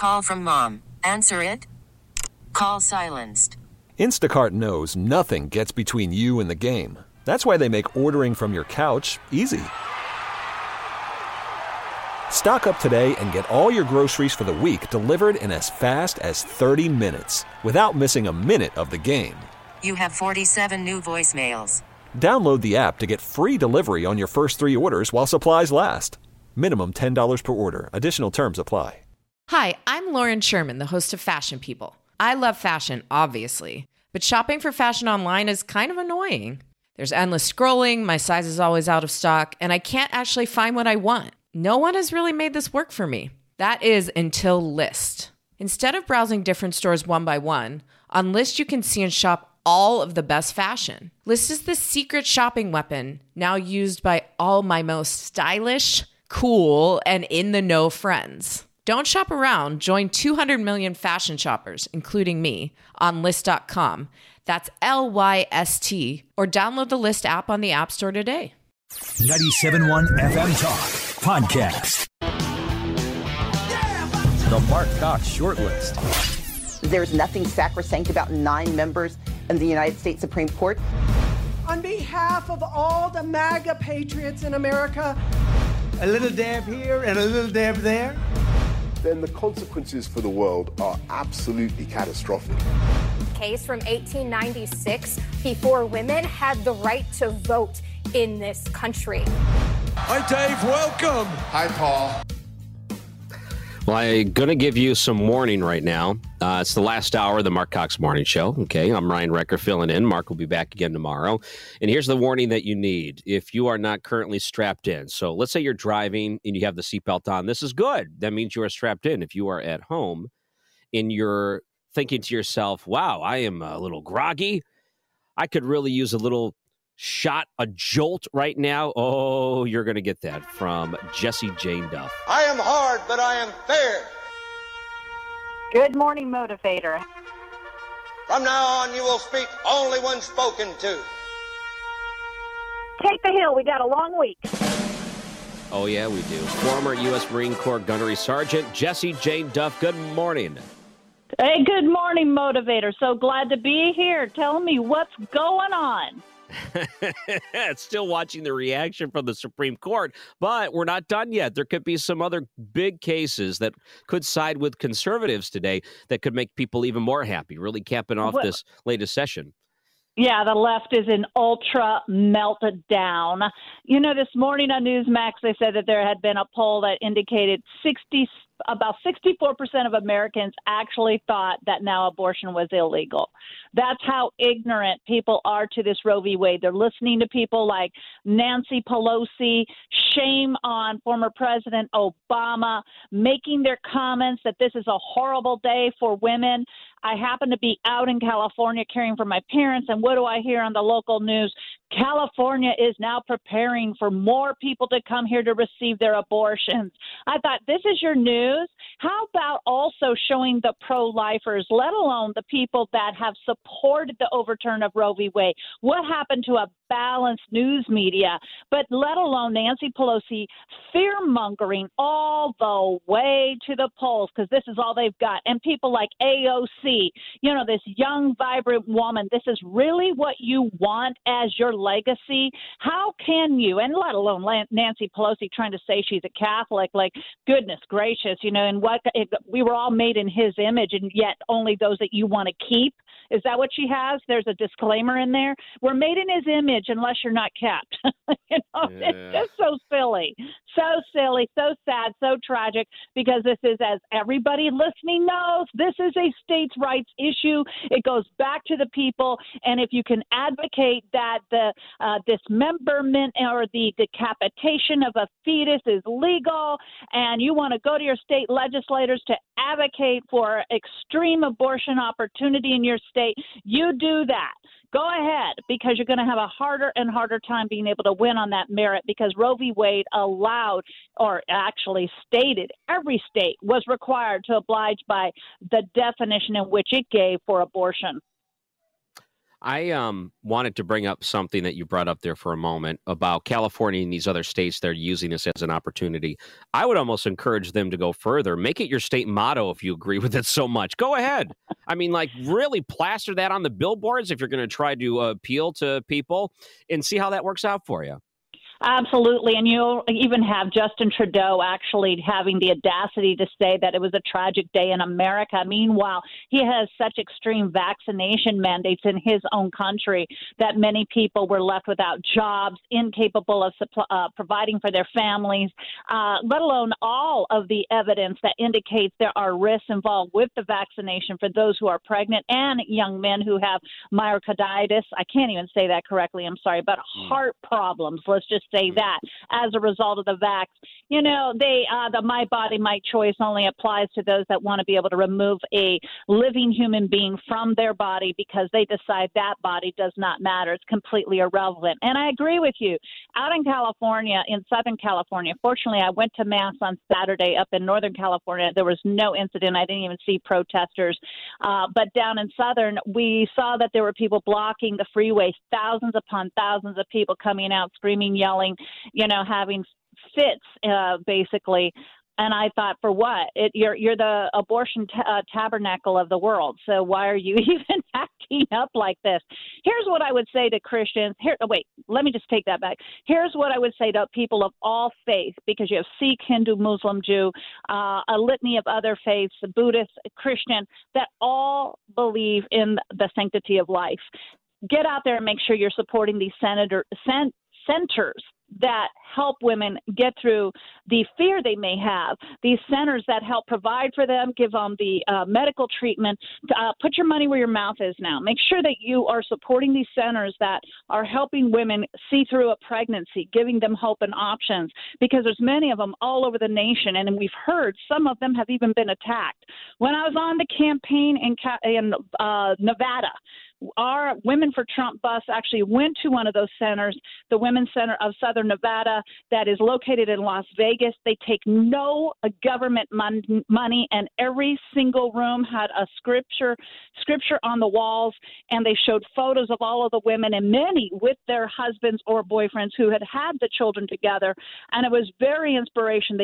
Call from mom. Answer it. Call silenced. Instacart knows nothing gets between you and the game. That's why they make ordering from your couch easy. Stock up today and get all your groceries for the week delivered in as fast as 30 minutes without missing a minute of the game. You have 47 new voicemails. Download the app to get free delivery on your first 3 orders while supplies last. Minimum $10 per order. Additional terms apply. Hi, I'm Lauren Sherman, the host of Fashion People. I love fashion, obviously, but shopping for fashion online is kind of annoying. There's endless scrolling, my size is always out of stock, and I can't actually find what I want. No one has really made this work for me. That is until Lyst. Instead of browsing different stores one by one, on Lyst you can see and shop all of the best fashion. Lyst is the secret shopping weapon now used by all my most stylish, cool, and in-the-know friends. Don't shop around. Join 200 million fashion shoppers, including me, on Lyst.com. That's Lyst, or download the Lyst app on the App Store today. 97.1 FM Talk Podcast. The Mark Cox Shortlist. There's nothing sacrosanct about 9 members in the United States Supreme Court. On behalf of all the MAGA patriots in America, a little dab here and a little dab there, then the consequences for the world are absolutely catastrophic. Case from 1896 before women had the right to vote in this country. Hi, Dave. Welcome. Hi, Paul. Well, I'm going to give you some warning right now. It's the last hour of the Mark Cox Morning Show. Okay, I'm Ryan Recker filling in. Mark will be back again tomorrow. And here's the warning that you need if you are not currently strapped in. So let's say you're driving and you have the seatbelt on. This is good. That means you are strapped in. If you are at home and you're thinking to yourself, wow, I am a little groggy, I could really use a little shot, a jolt right now. Oh, you're going to get that from Jessie Jane Duff. I am hard, but I am fair. Good morning, motivator. From now on, you will speak only when spoken to. Take the hill. We got a long week. Oh, yeah, we do. Former U.S. Marine Corps Gunnery Sergeant Jessie Jane Duff. Good morning. Hey, good morning, motivator. So glad to be here. Tell me what's going on. Still watching the reaction from the Supreme Court, but we're not done yet. There could be some other big cases that could side with conservatives today that could make people even more happy, really capping off this latest session. Yeah, the left is in ultra meltdown. You know, this morning on Newsmax, they said that there had been a poll that indicated about 64% of Americans actually thought that now abortion was illegal. That's how ignorant people are to this Roe v. Wade. They're listening to people like Nancy Pelosi, shame on former President Obama, making their comments that this is a horrible day for women. I happen to be out in California caring for my parents, and what do I hear on the local news? California is now preparing for more people to come here to receive their abortions. I thought, this is your news? How about also showing the pro-lifers, let alone the people that have supported the overturn of Roe v. Wade? What happened to a balanced news media? But let alone Nancy Pelosi fear-mongering all the way to the polls, because this is all they've got. And people like AOC, you know, this young, vibrant woman, this is really what you want as your legacy? How can you, and let alone Nancy Pelosi trying to say she's a Catholic, like, goodness gracious, you know, and we were all made in his image, and yet only those that you want to keep. Is that what she has? There's a disclaimer in there. We're made in his image unless you're not kept. You know, yeah. It's just so silly, so sad, so tragic, because this is, as everybody listening knows, this is a states' rights issue. It goes back to the people, and if you can advocate that the dismemberment or the decapitation of a fetus is legal, and you want to go to your state legislators to advocate for extreme abortion opportunity in your state, you do that. Go ahead, because you're going to have a harder and harder time being able to win on that merit, because Roe v. Wade allowed, or actually stated, every state was required to oblige by the definition in which it gave for abortion. I wanted to bring up something that you brought up there for a moment about California and these other states that are using this as an opportunity. I would almost encourage them to go further. Make it your state motto if you agree with it so much. Go ahead. I mean, like, really plaster that on the billboards if you're going to try to appeal to people and see how that works out for you. Absolutely. And you'll even have Justin Trudeau actually having the audacity to say that it was a tragic day in America. Meanwhile, he has such extreme vaccination mandates in his own country that many people were left without jobs, incapable of providing for their families, let alone all of the evidence that indicates there are risks involved with the vaccination for those who are pregnant and young men who have myocarditis. I can't even say that correctly. I'm sorry, but heart problems. Let's just say that as a result of the vax. You know, the My Body, My Choice only applies to those that want to be able to remove a living human being from their body because they decide that body does not matter. It's completely irrelevant. And I agree with you. Out in California, in Southern California, fortunately, I went to Mass on Saturday up in Northern California. There was no incident. I didn't even see protesters. But down in Southern, we saw that there were people blocking the freeways, thousands upon thousands of people coming out, screaming, yelling, you know, having fits, basically. And I thought, for what? You're the abortion tabernacle of the world. So why are you even acting up like this? Here's what I would say to Christians. Let me just take that back. Here's what I would say to people of all faiths, because you have Sikh, Hindu, Muslim, Jew, a litany of other faiths, Buddhist, Christian, that all believe in the sanctity of life. Get out there and make sure you're supporting these centers that help women get through the fear they may have, these centers that help provide for them, give them the medical treatment. Put your money where your mouth is now. Make sure that you are supporting these centers that are helping women see through a pregnancy, giving them hope and options, because there's many of them all over the nation, and we've heard some of them have even been attacked. When I was on the campaign in Nevada, our Women for Trump bus actually went to one of those centers, the Women's Center of Southern Nevada, that is located in Las Vegas. They take no government money, and every single room had a scripture on the walls, and they showed photos of all of the women, and many with their husbands or boyfriends who had the children together, and it was very inspirational.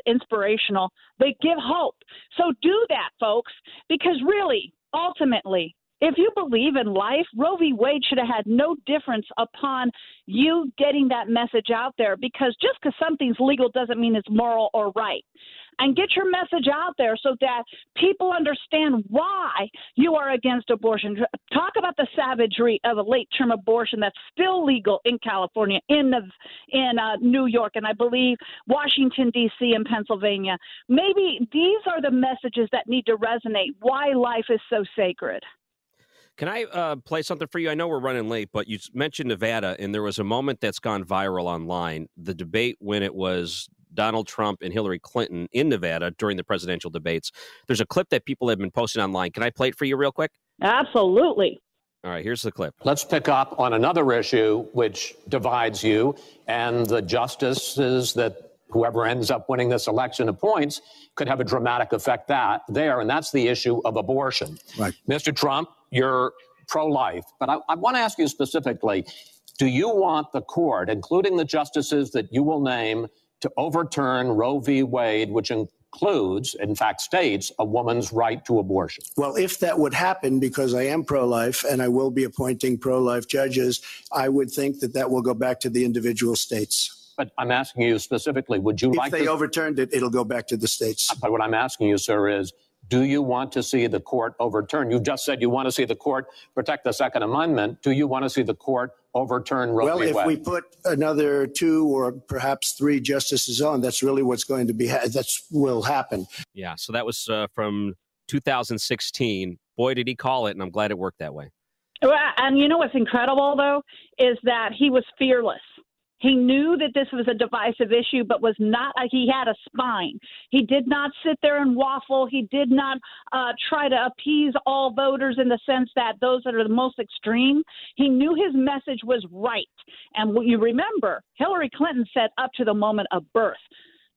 They give hope. So do that, folks, because really, ultimately, if you believe in life, Roe v. Wade should have had no difference upon you getting that message out there, because just because something's legal doesn't mean it's moral or right. And get your message out there so that people understand why you are against abortion. Talk about the savagery of a late-term abortion that's still legal in California, in New York, and I believe Washington, D.C. and Pennsylvania. Maybe these are the messages that need to resonate, why life is so sacred. Can I play something for you? I know we're running late, but you mentioned Nevada, and there was a moment that's gone viral online, the debate when it was Donald Trump and Hillary Clinton in Nevada during the presidential debates. There's a clip that people have been posting online. Can I play it for you real quick? Absolutely. All right, here's the clip. Let's pick up on another issue which divides you and the justices that whoever ends up winning this election appoints could have a dramatic effect there, and that's the issue of abortion. Right. Mr. Trump, you're pro-life, but I want to ask you specifically, do you want the court, including the justices that you will name, to overturn Roe v. Wade, which includes, in fact, states a woman's right to abortion? Well, if that would happen, because I am pro-life and I will be appointing pro-life judges, I would think that will go back to the individual states. But I'm asking you specifically, would you like to... If they overturned it, it'll go back to the states. But what I'm asking you, sir, is do you want to see the court overturn? You just said you want to see the court protect the Second Amendment. Do you want to see the court overturn Roe v. Wade? Well, if we put another 2 or perhaps 3 justices on, that's really what's going to be, will happen. Yeah, so that was from 2016. Boy, did he call it, and I'm glad it worked that way. And you know what's incredible, though, is that he was fearless. He knew that this was a divisive issue, but he had a spine. He did not sit there and waffle. He did not try to appease all voters in the sense that those that are the most extreme. He knew his message was right. And you remember, Hillary Clinton said up to the moment of birth,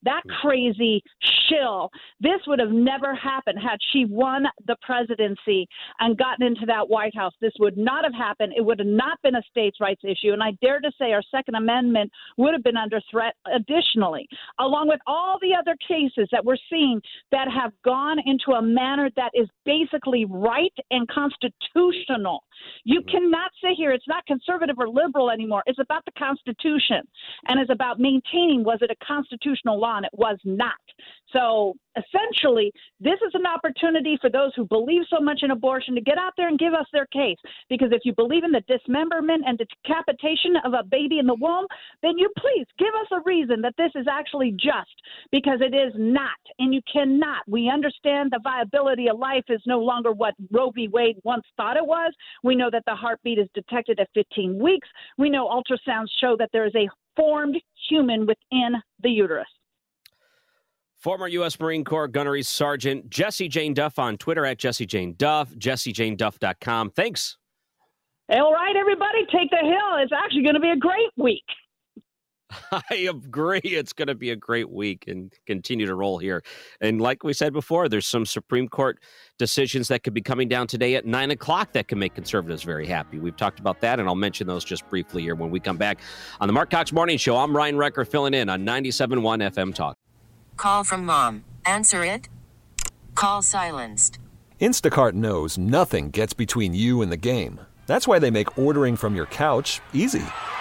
that crazy shill. This would have never happened had she won the presidency and gotten into that White House. This would not have happened. It would have not been a states' rights issue. And I dare to say our Second Amendment would have been under threat additionally, along with all the other cases that we're seeing that have gone into a manner that is basically right and constitutional. You cannot sit here. It's not conservative or liberal anymore. It's about the Constitution, and it's about maintaining, was it a constitutional law? And it was not. So essentially, this is an opportunity for those who believe so much in abortion to get out there and give us their case. Because if you believe in the dismemberment and decapitation of a baby in the womb, then you please give us a reason that this is actually just, because it is not. And you cannot. We understand the viability of life is no longer what Roe v. Wade once thought it was. We know that the heartbeat is detected at 15 weeks. We know ultrasounds show that there is a formed human within the uterus. Former U.S. Marine Corps Gunnery Sergeant Jessie Jane Duff on Twitter at Jessie Jane Duff, JessieJaneDuff.com. Thanks. All right, everybody, take the hill. It's actually going to be a great week. I agree. It's going to be a great week and continue to roll here. And like we said before, there's some Supreme Court decisions that could be coming down today at 9 o'clock that can make conservatives very happy. We've talked about that, and I'll mention those just briefly here when we come back on the Mark Cox Morning Show. I'm Ryan Recker filling in on 97.1 FM Talk. Call from mom. Answer it. Call silenced. Instacart knows nothing gets between you and the game. That's why they make ordering from your couch easy.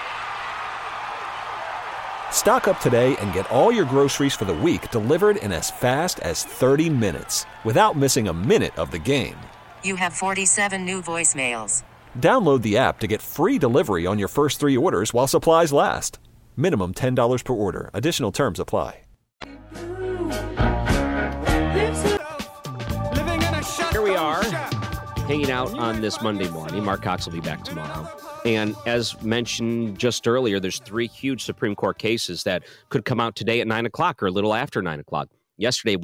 Stock up today and get all your groceries for the week delivered in as fast as 30 minutes without missing a minute of the game. You have 47 new voicemails. Download the app to get free delivery on your first 3 orders while supplies last. Minimum $10 per order. Additional terms apply. Here we are, hanging out on this Monday morning. Mark Cox will be back tomorrow. And as mentioned just earlier, there's 3 huge Supreme Court cases that could come out today at 9 o'clock or a little after 9 o'clock. Yesterday,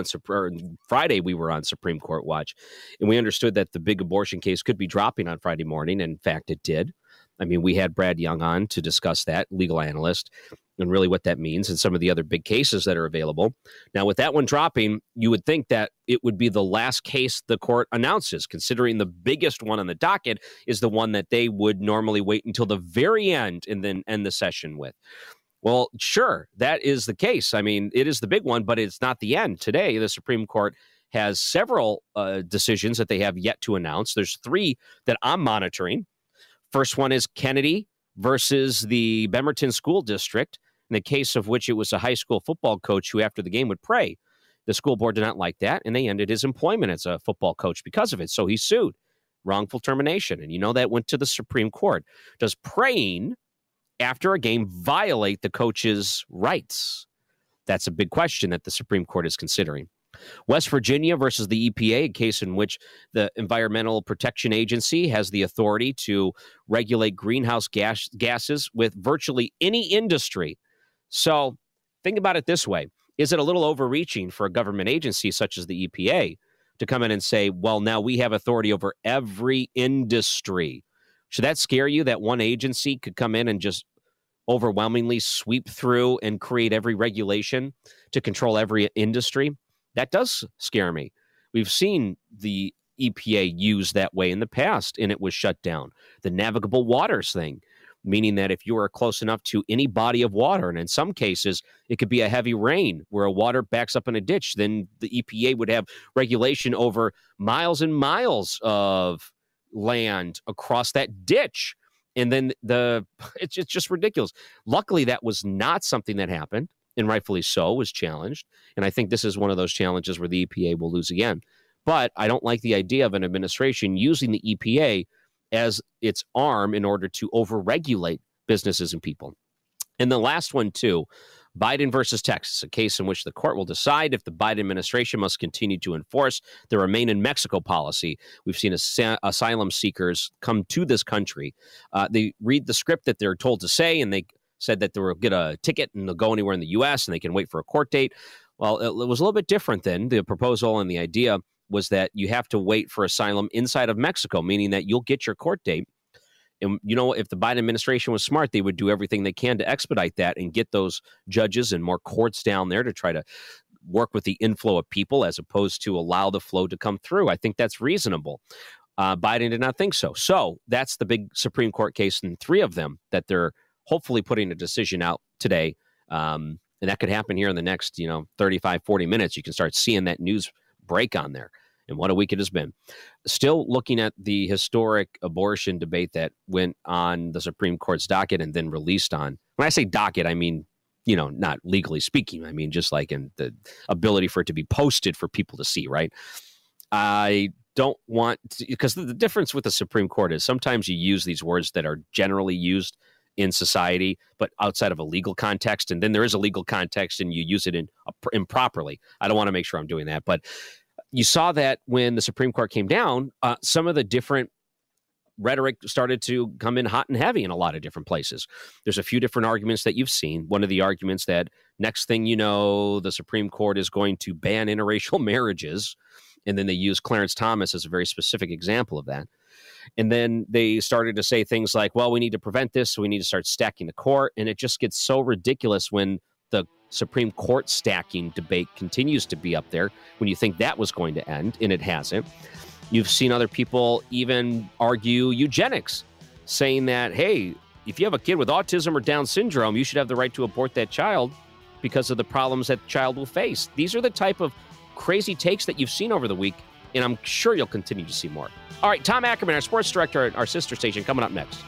Friday, we were on Supreme Court watch, and we understood that the big abortion case could be dropping on Friday morning. In fact, it did. I mean, we had Brad Young on to discuss that, legal analyst, and really what that means and some of the other big cases that are available. Now, with that one dropping, you would think that it would be the last case the court announces, considering the biggest one on the docket is the one that they would normally wait until the very end and then end the session with. Well, sure, that is the case. I mean, it is the big one, but it's not the end. Today, the Supreme Court has several decisions that they have yet to announce. There's 3 that I'm monitoring. First one is Kennedy versus the Bemerton School District, in the case of which it was a high school football coach who, after the game, would pray. The school board did not like that, and they ended his employment as a football coach because of it. So he sued. Wrongful termination. And you know that went to the Supreme Court. Does praying after a game violate the coach's rights? That's a big question that the Supreme Court is considering. West Virginia versus the EPA, a case in which the Environmental Protection Agency has the authority to regulate greenhouse gases with virtually any industry. So think about it this way. Is it a little overreaching for a government agency such as the EPA to come in and say, well, now we have authority over every industry? Should that scare you that one agency could come in and just overwhelmingly sweep through and create every regulation to control every industry? That does scare me. We've seen the EPA used that way in the past, and it was shut down. The navigable waters thing, meaning that if you are close enough to any body of water, and in some cases it could be a heavy rain where a water backs up in a ditch, then the EPA would have regulation over miles and miles of land across that ditch. And then it's just ridiculous. Luckily, that was not something that happened, and rightfully so, was challenged. And I think this is one of those challenges where the EPA will lose again. But I don't like the idea of an administration using the EPA as its arm in order to overregulate businesses and people. And the last one, too, Biden versus Texas, a case in which the court will decide if the Biden administration must continue to enforce the Remain in Mexico policy. We've seen asylum seekers come to this country. They read the script that they're told to say, and they said that they will get a ticket and they'll go anywhere in the U.S. and they can wait for a court date. Well, it was a little bit different then. The proposal and the idea was that you have to wait for asylum inside of Mexico, meaning that you'll get your court date And, if the Biden administration was smart, they would do everything they can to expedite that and get those judges and more courts down there to try to work with the inflow of people as opposed to allow the flow to come through. I think that's reasonable. Biden did not think so. So that's the big Supreme Court case, and 3 of them that they're hopefully putting a decision out today. And that could happen here in the next, 35, 40 minutes. You can start seeing that news break on there. And what a week it has been. Still looking at the historic abortion debate that went on the Supreme Court's docket and then released on. When I say docket, I mean, not legally speaking. I mean, just like in the ability for it to be posted for people to see, right? I don't want to, because the difference with the Supreme Court is sometimes you use these words that are generally used in society, but outside of a legal context. And then there is a legal context and you use it improperly. I don't want to make sure I'm doing that, but you saw that when the Supreme Court came down, some of the different rhetoric started to come in hot and heavy in a lot of different places. There's a few different arguments that you've seen. One of the arguments that next thing you know, the Supreme Court is going to ban interracial marriages. And then they use Clarence Thomas as a very specific example of that. And then they started to say things like, well, we need to prevent this, so we need to start stacking the court. And it just gets so ridiculous when the Supreme Court stacking debate continues to be up there when you think that was going to end, and it hasn't. You've seen other people even argue eugenics, saying that, hey, if you have a kid with autism or Down syndrome, you should have the right to abort that child because of the problems that child will face. These are the type of crazy takes that you've seen over the week, and I'm sure you'll continue to see more. All right, Tom Ackerman, our sports director at our sister station, coming up next.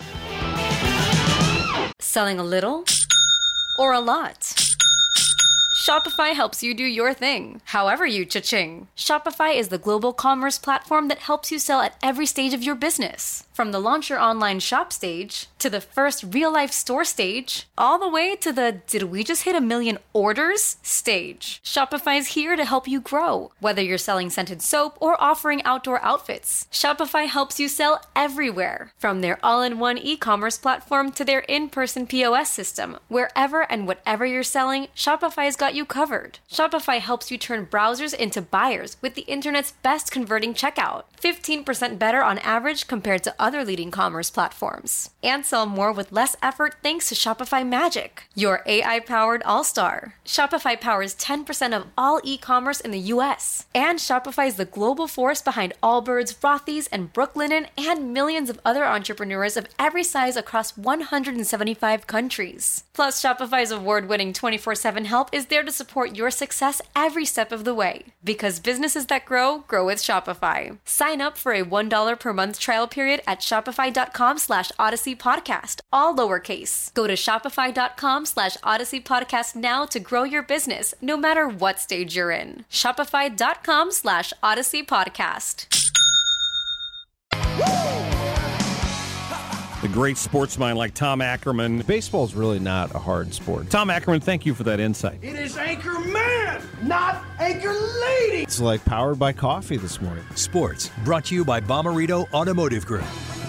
Selling a little or a lot? Shopify helps you do your thing, however you cha-ching. Shopify is the global commerce platform that helps you sell at every stage of your business. From the launch your online shop stage, to the first real-life store stage, all the way to the did we just hit 1 million orders stage. Shopify's here to help you grow. Whether you're selling scented soap or offering outdoor outfits, Shopify helps you sell everywhere. From their all-in-one e-commerce platform to their in-person POS system, wherever and whatever you're selling, Shopify's got you covered. Shopify helps you turn browsers into buyers with the internet's best converting checkout. 15% better on average compared to other leading commerce platforms. And sell more with less effort thanks to Shopify Magic, your AI-powered all-star. Shopify powers 10% of all e-commerce in the U.S. And Shopify is the global force behind Allbirds, Rothy's, and Brooklinen, and millions of other entrepreneurs of every size across 175 countries. Plus, Shopify's award-winning 24/7 help is there to support your success every step of the way. Because businesses that grow, grow with Shopify. Sign up for a $1 per month trial period at shopify.com/Odyssey Podcast, all lowercase. Go to shopify.com/Odyssey Podcast now to grow your business, no matter what stage you're in. Shopify.com/Odyssey Podcast. The great sports mind like Tom Ackerman. Baseball's really not a hard sport. Tom Ackerman, thank you for that insight. It is Anchor Man, not Anchor Lady. It's like powered by coffee this morning. Sports brought to you by Bommarito Automotive Group.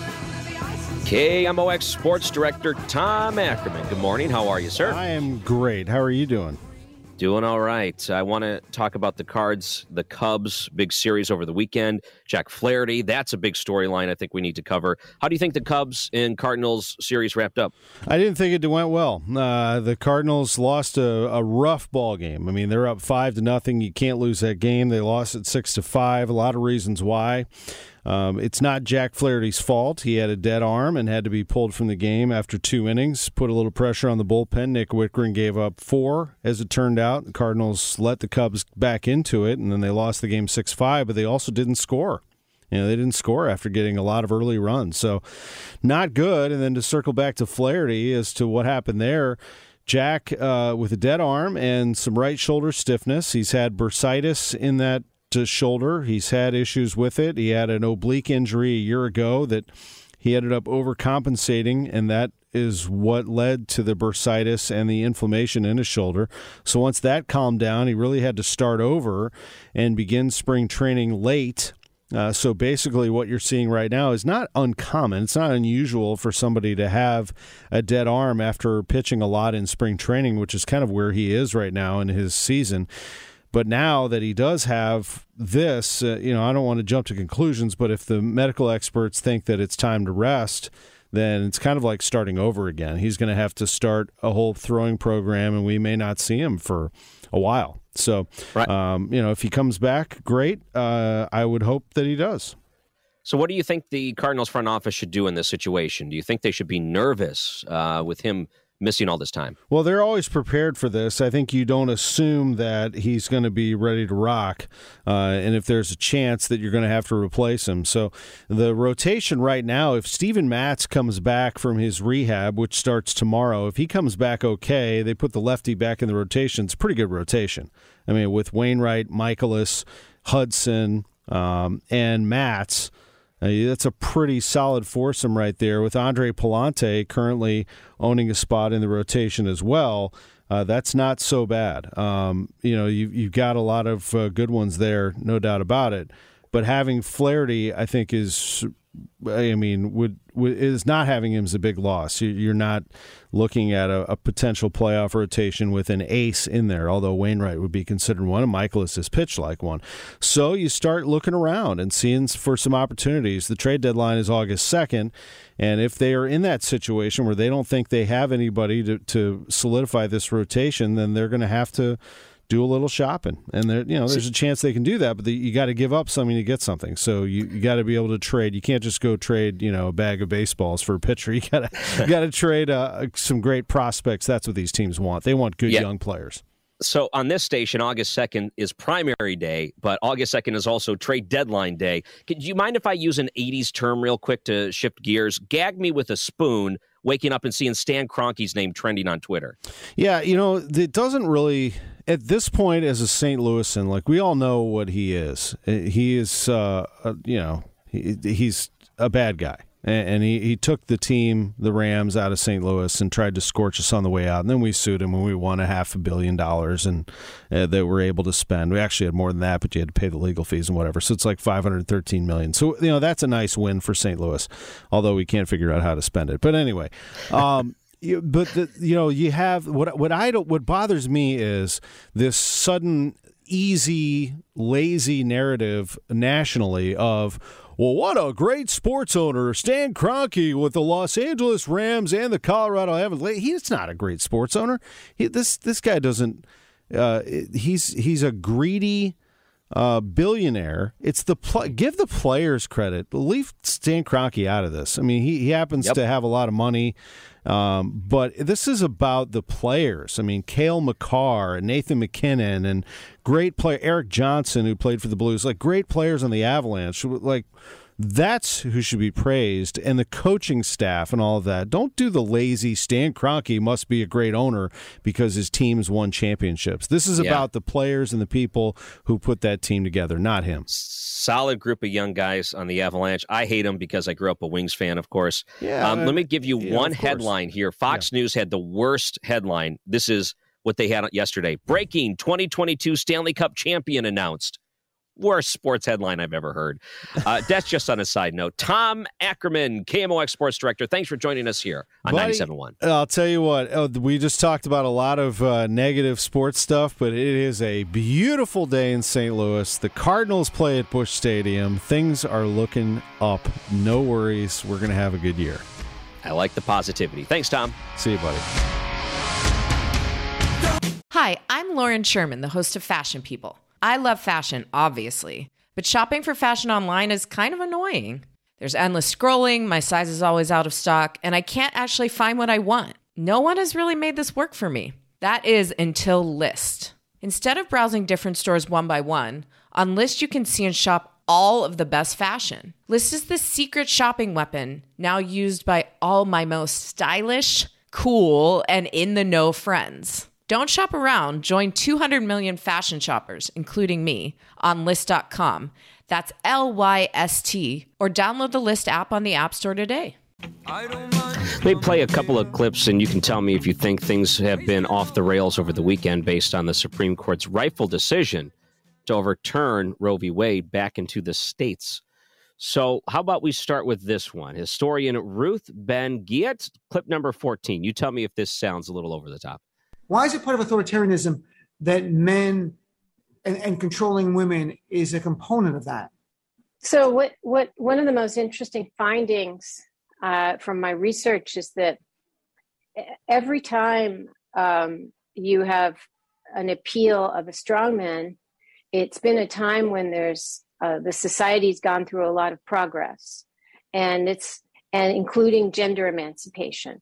KMOX Sports Director Tom Ackerman. Good morning. How are you, sir? I am great. How are you doing? Doing all right. I want to talk about the Cards, the Cubs, big series over the weekend. Jack Flaherty, that's a big storyline I think we need to cover. How do you think the Cubs and Cardinals series wrapped up? I didn't think it went well. The Cardinals lost a rough ball game. I mean, they're up 5-0. You can't lose that game. They lost it 6-5. A lot of reasons why. It's not Jack Flaherty's fault. He had a dead arm and had to be pulled from the game after 2 innings. Put a little pressure on the bullpen. Nick Whitgren gave up 4, as it turned out. The Cardinals let the Cubs back into it, and then they lost the game 6-5, but they also didn't score. They didn't score after getting a lot of early runs. So not good. And then to circle back to Flaherty as to what happened there, Jack with a dead arm and some right shoulder stiffness. He's had bursitis in that shoulder. He's had issues with it. He had an oblique injury a year ago that he ended up overcompensating, and that is what led to the bursitis and the inflammation in his shoulder. So once that calmed down, he really had to start over and begin spring training late. So basically what you're seeing right now is not uncommon. It's not unusual for somebody to have a dead arm after pitching a lot in spring training, which is kind of where he is right now in his season. But now that he does have this, I don't want to jump to conclusions, but if the medical experts think that it's time to rest, then it's kind of like starting over again. He's going to have to start a whole throwing program, and we may not see him for a while. So, if he comes back, great. I would hope that he does. So what do you think the Cardinals front office should do in this situation? Do you think they should be nervous with him missing all this time? Well, they're always prepared for this. I think you don't assume that he's going to be ready to rock, and if there's a chance that you're going to have to replace him. So the rotation right now, if Steven Matz comes back from his rehab, which starts tomorrow, if he comes back okay, they put the lefty back in the rotation. It's a pretty good rotation. I mean, with Wainwright, Michaelis, Hudson, and Matz, that's a pretty solid foursome right there. With Andre Palante currently owning a spot in the rotation as well, that's not so bad. You've got a lot of good ones there, no doubt about it. But having Flaherty, I think, is not having him is a big loss. You're not looking at a potential playoff rotation with an ace in there, although Wainwright would be considered one, and Michaelis has pitched like one. So you start looking around and seeing for some opportunities. The trade deadline is August 2nd, and if they are in that situation where they don't think they have anybody to solidify this rotation, then they're going to have to do a little shopping, and there's a chance they can do that, but you got to give up something to get something. So you got to be able to trade. You can't just go trade a bag of baseballs for a pitcher. You got to trade some great prospects. That's what these teams want. They want good young players. So on this station, August 2nd is primary day, but August 2nd is also trade deadline day. Do you mind if I use an 80s term real quick to shift gears? Gag me with a spoon, waking up and seeing Stan Kroenke's name trending on Twitter. Yeah, it doesn't really... At this point, as a St. Louisan, like, we all know what he is. He is, he's a bad guy. And he took the team, the Rams, out of St. Louis and tried to scorch us on the way out. And then we sued him and we won $500 million and that we're able to spend. We actually had more than that, but you had to pay the legal fees and whatever. So it's like $513 million. So, that's a nice win for St. Louis, although we can't figure out how to spend it. But anyway, you have what bothers me is this sudden, easy, lazy narrative nationally of, well, what a great sports owner, Stan Kroenke with the Los Angeles Rams and the Colorado Avalanche. He's not a great sports owner. This guy doesn't. He's a greedy billionaire. It's give the players credit. Leave Stan Kroenke out of this. I mean, he happens to have a lot of money. But this is about the players. I mean, Cale Makar and Nathan McKinnon and great player Eric Johnson, who played for the Blues, like great players on the Avalanche. Like, that's who should be praised, and the coaching staff and all of that. Don't do the lazy Stan Kroenke must be a great owner because his teams won championships. This is about the players and the people who put that team together, not him. Solid group of young guys on the Avalanche. I hate them because I grew up a Wings fan, of course. Let me give you one headline here. Fox News had the worst headline. This is what they had yesterday. Breaking 2022 Stanley Cup champion announced. Worst sports headline I've ever heard. That's just on a side note. Tom Ackerman, KMOX Sports Director, thanks for joining us here on 97.1. I'll tell you what, we just talked about a lot of negative sports stuff, but it is a beautiful day in St. Louis. The Cardinals play at Busch Stadium. Things are looking up. No worries. We're going to have a good year. I like the positivity. Thanks, Tom. See you, buddy. Hi, I'm Lauren Sherman, the host of Fashion People. I love fashion, obviously, but shopping for fashion online is kind of annoying. There's endless scrolling, my size is always out of stock, and I can't actually find what I want. No one has really made this work for me. That is until Lyst. Instead of browsing different stores one by one, on Lyst you can see and shop all of the best fashion. Lyst is the secret shopping weapon, now used by all my most stylish, cool, and in-the-know friends. Don't shop around. Join 200 million fashion shoppers, including me, on Lyst.com. That's LYST. Or download the Lyst app on the App Store today. Let me play a couple of clips, and you can tell me if you think things have been off the rails over the weekend based on the Supreme Court's rightful decision to overturn Roe v. Wade back into the states. So how about we start with this one? Historian Ruth Ben-Ghiat, clip number 14. You tell me if this sounds a little over the top. Why is it part of authoritarianism that men and controlling women is a component of that? So what one of the most interesting findings from my research is that every time you have an appeal of a strongman, it's been a time when there's the society's gone through a lot of progress, and including gender emancipation.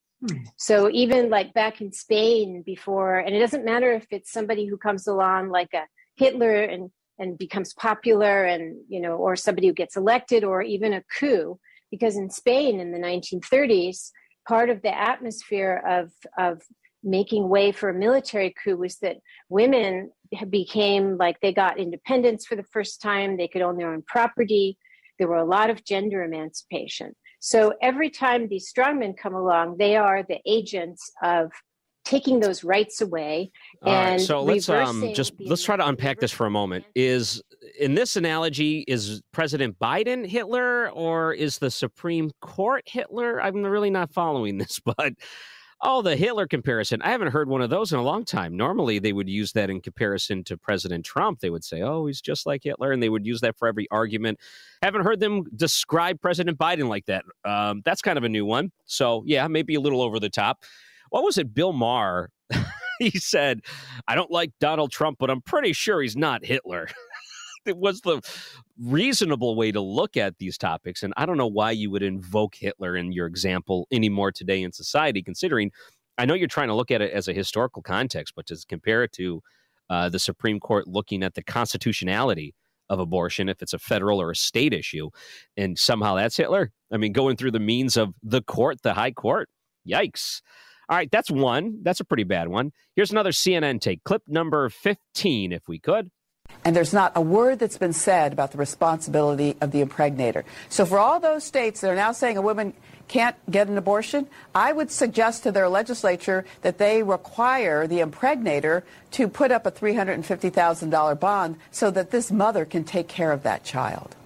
So even like back in Spain before, and it doesn't matter if it's somebody who comes along like a Hitler and becomes popular, and or somebody who gets elected, or even a coup, because in Spain in the 1930s, part of the atmosphere of making way for a military coup was that women became like, they got independence for the first time. They could own their own property. There were a lot of gender emancipation. So every time these strongmen come along, they are the agents of taking those rights away. And so let's try to unpack this for a moment. Is, in this analogy, is President Biden Hitler, or is the Supreme Court Hitler? I'm really not following this, but the Hitler comparison. I haven't heard one of those in a long time. Normally, they would use that in comparison to President Trump. They would say, he's just like Hitler, and they would use that for every argument. Haven't heard them describe President Biden like that. That's kind of a new one. So, yeah, maybe a little over the top. What was it? Bill Maher, he said, I don't like Donald Trump, but I'm pretty sure he's not Hitler. It was the reasonable way to look at these topics. And I don't know why you would invoke Hitler in your example anymore today in society, considering I know you're trying to look at it as a historical context, but to compare it to the Supreme Court looking at the constitutionality of abortion, if it's a federal or a state issue, and somehow that's Hitler. I mean, going through the means of the court, the high court. Yikes. All right, that's one. That's a pretty bad one. Here's another CNN take. Clip number 15, if we could. And there's not a word that's been said about the responsibility of the impregnator. So for all those states that are now saying a woman can't get an abortion, I would suggest to their legislature that they require the impregnator to put up a $350,000 bond so that this mother can take care of that child.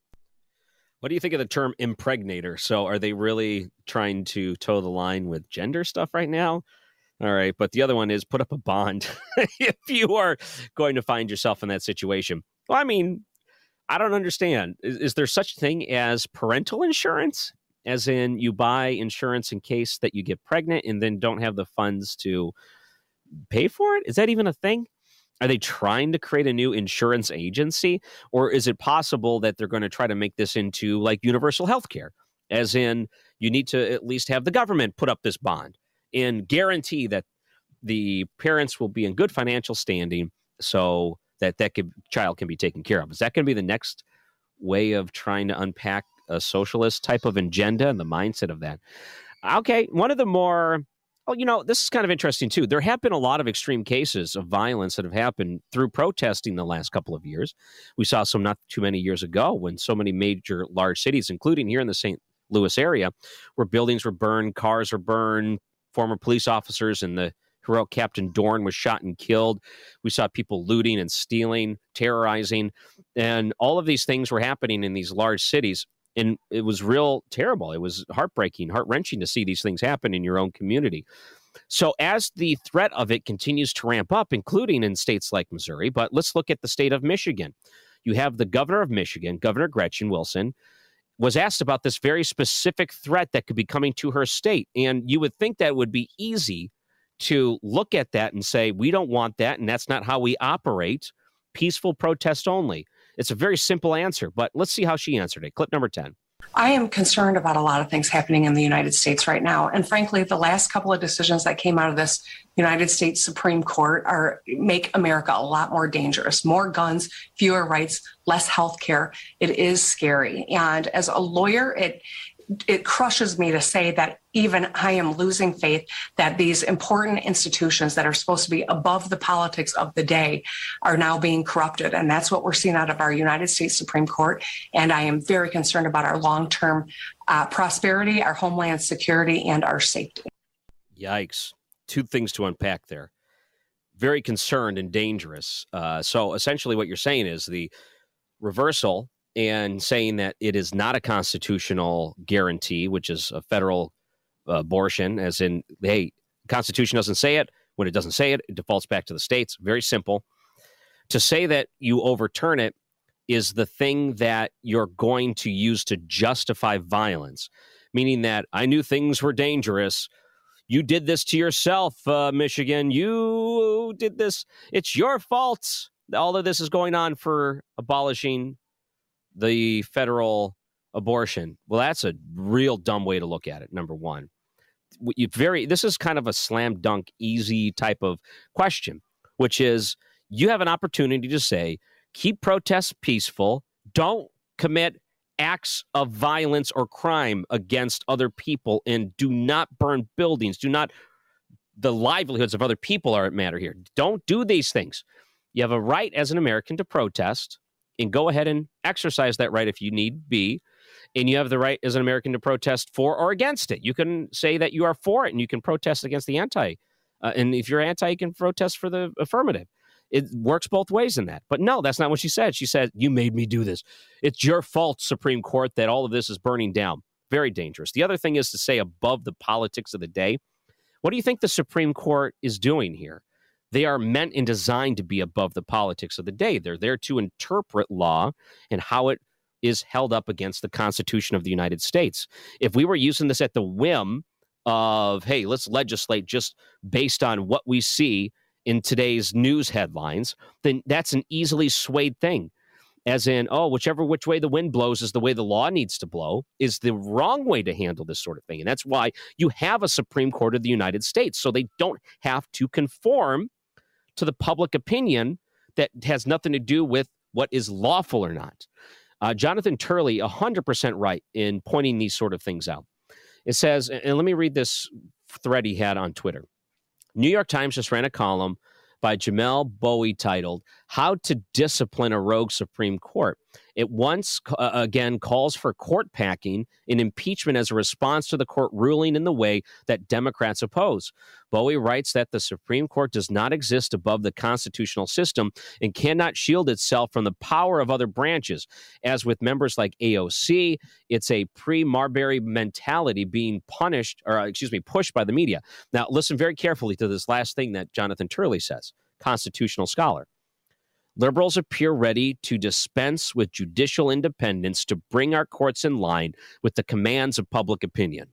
What do you think of the term impregnator? So are they really trying to toe the line with gender stuff right now? All right. But the other one is put up a bond if you are going to find yourself in that situation. Well, I mean, I don't understand. Is there such thing as parental insurance? As in you buy insurance in case that you get pregnant and then don't have the funds to pay for it? Is that even a thing? Are they trying to create a new insurance agency? Or is it possible that they're going to try to make this into like universal health care? As in you need to at least have the government put up this bond and guarantee that the parents will be in good financial standing so that child can be taken care of. Is that going to be the next way of trying to unpack a socialist type of agenda and the mindset of that? Okay, one of the more, this is kind of interesting too. There have been a lot of extreme cases of violence that have happened through protesting the last couple of years. We saw some not too many years ago when so many major large cities, including here in the St. Louis area, where buildings were burned, cars were burned, former police officers and the heroic Captain Dorn was shot and killed. We saw people looting and stealing, terrorizing, and all of these things were happening in these large cities. And it was real terrible. It was heartbreaking, heart-wrenching to see these things happen in your own community. So as the threat of it continues to ramp up, including in states like Missouri, but let's look at the state of Michigan. You have the governor of Michigan, Governor Gretchen Wilson, was asked about this very specific threat that could be coming to her state. And you would think that would be easy to look at that and say, we don't want that, and that's not how we operate. Peaceful protest only. It's a very simple answer, but let's see how she answered it. Clip number 10. I am concerned about a lot of things happening in the United States right now. And frankly, the last couple of decisions that came out of this United States Supreme Court make America a lot more dangerous. More guns, fewer rights, less health care. It is scary. And as a lawyer, it crushes me to say that even I am losing faith that these important institutions that are supposed to be above the politics of the day are now being corrupted. And that's what we're seeing out of our United States Supreme Court. And I am very concerned about our long-term prosperity, our homeland security, and our safety. Yikes. Two things to unpack there. Very concerned and dangerous. So essentially what you're saying is the reversal and saying that it is not a constitutional guarantee, which is a federal abortion, as in, hey, the Constitution doesn't say it. When it doesn't say it, it defaults back to the states. Very simple. To say that you overturn it is the thing that you're going to use to justify violence. meaning that I knew things were dangerous. You did this to yourself, Michigan. You did this. It's your fault. All of this is going on for abolishing the federal abortion. Well, that's a real dumb way to look at it, number one. This is kind of a slam dunk, easy type of question, which is you have an opportunity to say, keep protests peaceful, don't commit acts of violence or crime against other people, and do not burn buildings. The livelihoods of other people are at matter here. Don't do these things. You have a right as an American to protest, and go ahead and exercise that right if you need be. And you have the right as an American to protest for or against it. You can say that you are for it, and you can protest against the anti. And if you're anti, you can protest for the affirmative. It works both ways in that. But no, that's not what she said. She said, you made me do this. It's your fault, Supreme Court, that all of this is burning down. Very dangerous. The other thing is to say above the politics of the day. What do you think the Supreme Court is doing here? They are meant and designed to be above the politics of the day. They're there to interpret law and how it is held up against the Constitution of the United States. If we were using this at the whim of, hey, let's legislate just based on what we see in today's news headlines, then that's an easily swayed thing. As in, which way the wind blows is the way the law needs to blow, is the wrong way to handle this sort of thing. And that's why you have a Supreme Court of the United States, so they don't have to conform to the public opinion that has nothing to do with what is lawful or not. Jonathan Turley, 100% right in pointing these sort of things out. It says, and let me read this thread he had on Twitter. New York Times just ran a column by Jamel Bowie titled, How to Discipline a Rogue Supreme Court. It once again calls for court packing and impeachment as a response to the court ruling in the way that Democrats oppose. Bowie writes that the Supreme Court does not exist above the constitutional system and cannot shield itself from the power of other branches. As with members like AOC, it's a pre-Marbury mentality being pushed by the media. Now, listen very carefully to this last thing that Jonathan Turley says, constitutional scholar. Liberals appear ready to dispense with judicial independence to bring our courts in line with the commands of public opinion.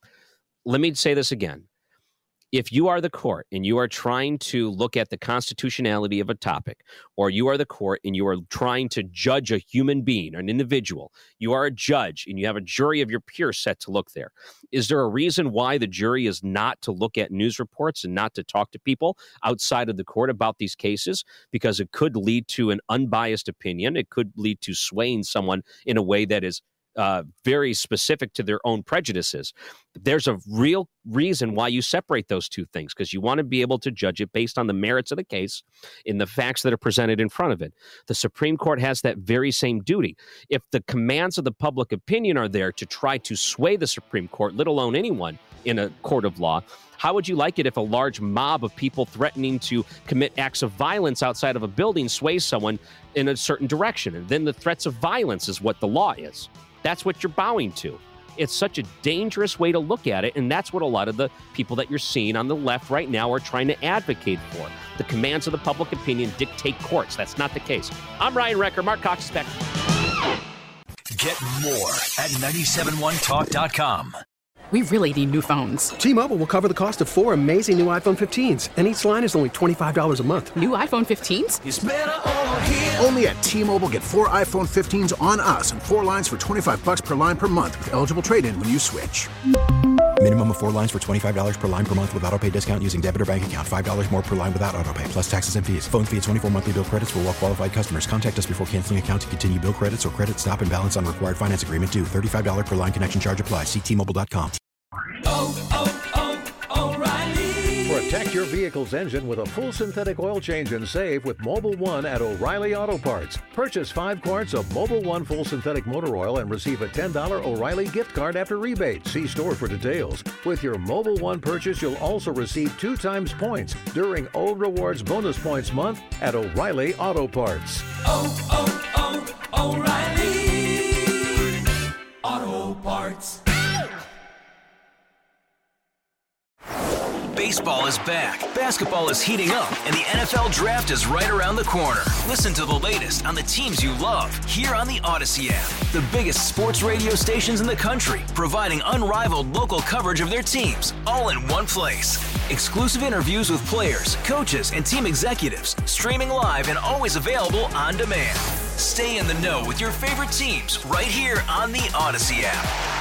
Let me say this again. If you are the court and you are trying to look at the constitutionality of a topic, or you are the court and you are trying to judge a human being, an individual, you are a judge and you have a jury of your peers set to look there. Is there a reason why the jury is not to look at news reports and not to talk to people outside of the court about these cases? Because it could lead to an unbiased opinion. It could lead to swaying someone in a way that is very specific to their own prejudices. There's a real reason why you separate those two things, because you want to be able to judge it based on the merits of the case in the facts that are presented in front of it. The Supreme Court has that very same duty. If the commands of the public opinion are there to try to sway the Supreme Court, let alone anyone in a court of law, how would you like it if a large mob of people threatening to commit acts of violence outside of a building sways someone in a certain direction? And then the threats of violence is what the law is. That's what you're bowing to. It's such a dangerous way to look at it, and that's what a lot of the people that you're seeing on the left right now are trying to advocate for. The commands of the public opinion dictate courts. That's not the case. I'm Ryan Recker. Mark Cox is back. Get more at 971talk.com. We really need new phones. T-Mobile will cover the cost of 4 amazing new iPhone 15s, and each line is only $25 a month. New iPhone 15s? It's better over here. Only at T-Mobile, get 4 iPhone 15s on us and 4 lines for $25 per line per month with eligible trade-in when you switch. Minimum of 4 lines for $25 per line per month with autopay discount using debit or bank account. $5 more per line without autopay, plus taxes and fees. Phone fee at 24 monthly bill credits for well-qualified customers. Contact us before canceling account to continue bill credits or credit stop and balance on required finance agreement due. $35 per line connection charge applies. See T-Mobile.com. O'Reilly. Protect your vehicle's engine with a full synthetic oil change and save with Mobil 1 at O'Reilly Auto Parts. Purchase 5 quarts of Mobil 1 full synthetic motor oil and receive a $10 O'Reilly gift card after rebate. See store for details. With your Mobil 1 purchase, you'll also receive 2 times points during O Rewards Bonus Points Month at O'Reilly Auto Parts. O'Reilly Auto Parts. Baseball is back, basketball is heating up, and the NFL Draft is right around the corner. Listen to the latest on the teams you love here on the Odyssey app. The biggest sports radio stations in the country, providing unrivaled local coverage of their teams, all in one place. Exclusive interviews with players, coaches, and team executives, streaming live and always available on demand. Stay in the know with your favorite teams right here on the Odyssey app.